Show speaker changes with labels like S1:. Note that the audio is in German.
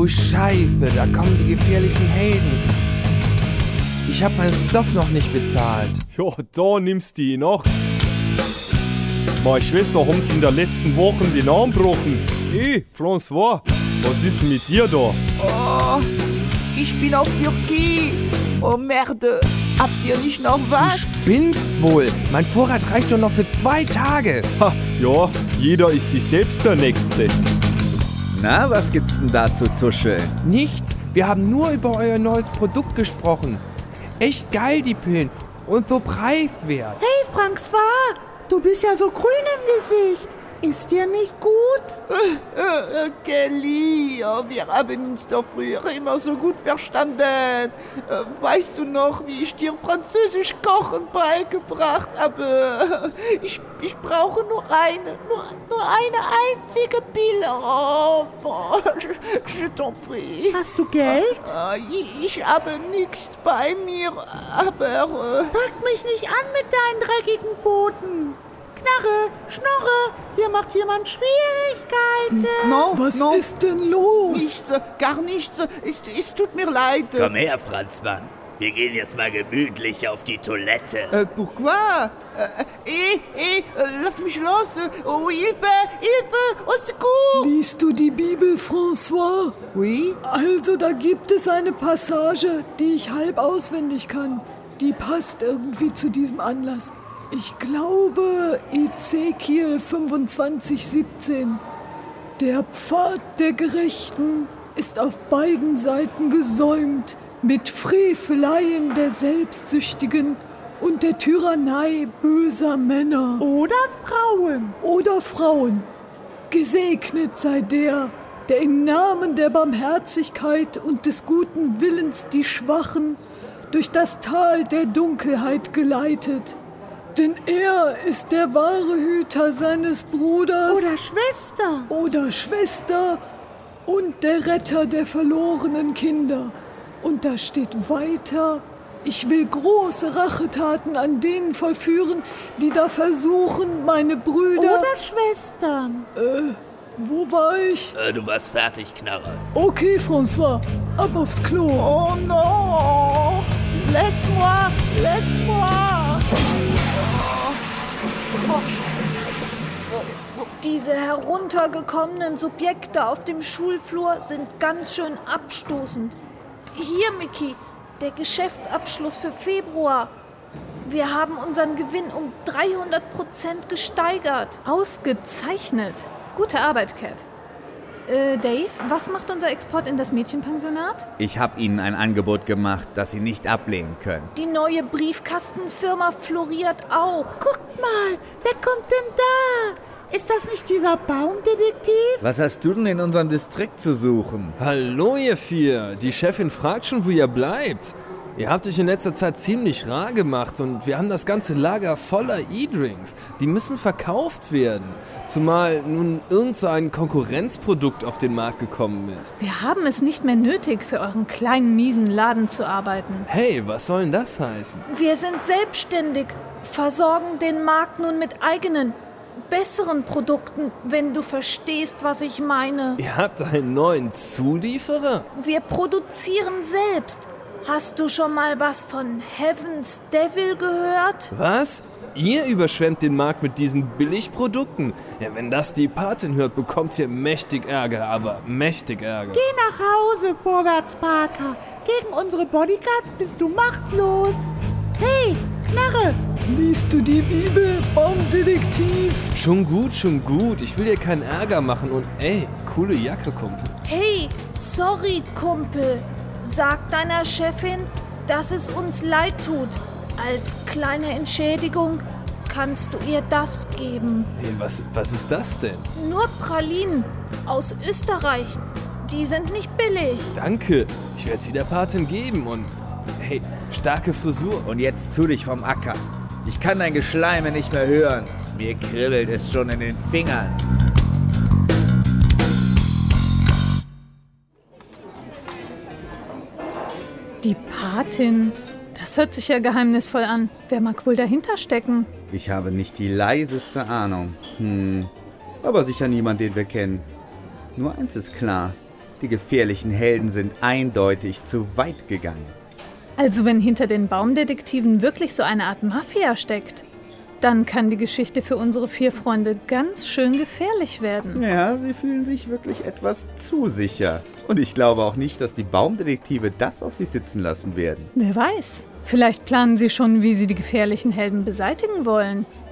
S1: Oh Scheiße, da kommen die gefährlichen Helden. Ich hab meinen Stoff noch nicht bezahlt.
S2: Ja, da nimmst du ihn noch. Meine Schwester haben sie in der letzten Woche den Arm gebrochen. Hey, François, was ist denn mit dir da?
S3: Oh, ich bin auf Türkei. Oh Merde, habt ihr nicht noch was?
S1: Du spinnst wohl. Mein Vorrat reicht nur noch für 2 Tage.
S2: Ha, ja, jeder ist sich selbst der Nächste.
S4: Na, was gibt's denn da zu tuscheln?
S1: Nichts. Wir haben nur über euer neues Produkt gesprochen. Echt geil, die Pillen. Und so preiswert.
S5: Hey, François, du bist ja so grün im Gesicht. Ist dir nicht gut?
S3: Kelly, wir haben uns doch früher immer so gut verstanden. Weißt du noch, wie ich dir Französisch kochen beigebracht habe? Ich brauche nur eine einzige Pille. Oh, boah, je t'en prie.
S5: Hast du Geld?
S3: Ich habe nichts bei mir, aber...
S5: Pack mich nicht an mit deinen dreckigen Pfoten. Knarre, Schnorre, hier macht jemand Schwierigkeiten.
S6: Was ist denn los?
S3: Nichts, gar nichts. Es tut mir leid.
S7: Komm her, Franzmann. Wir gehen jetzt mal gemütlich auf die Toilette.
S3: Pourquoi? Lass mich los. Oh, Hilfe, au secours.
S6: Liest du die Bibel, François?
S3: Oui?
S6: Also, da gibt es eine Passage, die ich halb auswendig kann. Die passt irgendwie zu diesem Anlass. Ich glaube, Ezekiel 25,17. Der Pfad der Gerechten ist auf beiden Seiten gesäumt mit Freveleien der Selbstsüchtigen und der Tyrannei böser Männer. Oder Frauen. Gesegnet sei der im Namen der Barmherzigkeit und des guten Willens die Schwachen durch das Tal der Dunkelheit geleitet. Denn er ist der wahre Hüter seines Bruders oder Schwester und der Retter der verlorenen Kinder. Und da steht weiter: Ich will große Rachetaten an denen vollführen, die da versuchen, meine Brüder...
S5: Oder Schwestern.
S6: Wo war ich?
S7: Du warst fertig, Knarre.
S6: Okay, François, ab aufs Klo.
S3: Oh no! Laisse-moi!
S8: Diese heruntergekommenen Subjekte auf dem Schulflur sind ganz schön abstoßend. Hier, Micky, der Geschäftsabschluss für Februar. Wir haben unseren Gewinn um 300% gesteigert. Ausgezeichnet. Gute Arbeit, Kev. Dave, was macht unser Export in das Mädchenpensionat?
S4: Ich habe Ihnen ein Angebot gemacht, das Sie nicht ablehnen können.
S8: Die neue Briefkastenfirma floriert auch.
S5: Guckt mal, wer kommt denn da? Ist das nicht dieser Baumdetektiv?
S4: Was hast du denn in unserem Distrikt zu suchen?
S1: Hallo ihr 4. Die Chefin fragt schon, wo ihr bleibt. Ihr habt euch in letzter Zeit ziemlich rar gemacht und wir haben das ganze Lager voller E-Drinks. Die müssen verkauft werden. Zumal nun irgend so ein Konkurrenzprodukt auf den Markt gekommen ist.
S8: Wir haben es nicht mehr nötig, für euren kleinen, miesen Laden zu arbeiten.
S1: Hey, was soll denn das heißen?
S8: Wir sind selbstständig, versorgen den Markt nun mit eigenen, besseren Produkten, wenn du verstehst, was ich meine.
S1: Ihr habt einen neuen Zulieferer?
S8: Wir produzieren selbst. Hast du schon mal was von Heaven's Devil gehört?
S1: Was? Ihr überschwemmt den Markt mit diesen Billigprodukten? Ja, wenn das die Patin hört, bekommt ihr mächtig Ärger, aber mächtig Ärger.
S5: Geh nach Hause, Vorwärtsparker. Gegen unsere Bodyguards bist du machtlos. Hey, Knarre!
S6: Liest du die Bibel, Baumdetektiv?
S1: Schon gut. Ich will dir keinen Ärger machen und ey, coole Jacke, Kumpel.
S8: Hey, sorry, Kumpel. Sag deiner Chefin, dass es uns leid tut. Als kleine Entschädigung kannst du ihr das geben.
S1: Hey, was ist das denn?
S8: Nur Pralinen aus Österreich. Die sind nicht billig.
S1: Danke, ich werde sie der Patin geben und hey, starke Frisur.
S4: Und jetzt tu dich vom Acker. Ich kann dein Geschleime nicht mehr hören. Mir kribbelt es schon in den Fingern.
S8: Die Patin. Das hört sich ja geheimnisvoll an. Wer mag wohl dahinter stecken?
S4: Ich habe nicht die leiseste Ahnung. Aber sicher niemand, den wir kennen. Nur eins ist klar. Die gefährlichen Helden sind eindeutig zu weit gegangen.
S9: Also wenn hinter den Baumdetektiven wirklich so eine Art Mafia steckt, dann kann die Geschichte für unsere 4 Freunde ganz schön gefährlich werden.
S4: Ja, sie fühlen sich wirklich etwas zu sicher. Und ich glaube auch nicht, dass die Baumdetektive das auf sich sitzen lassen werden.
S9: Wer weiß, vielleicht planen sie schon, wie sie die gefährlichen Helden beseitigen wollen.